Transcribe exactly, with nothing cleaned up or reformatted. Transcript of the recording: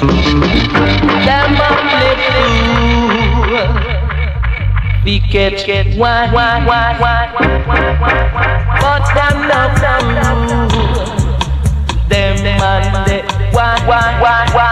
Them only fool. We catch why, why, why, why, but them not fool. Them man they why, why, why, why.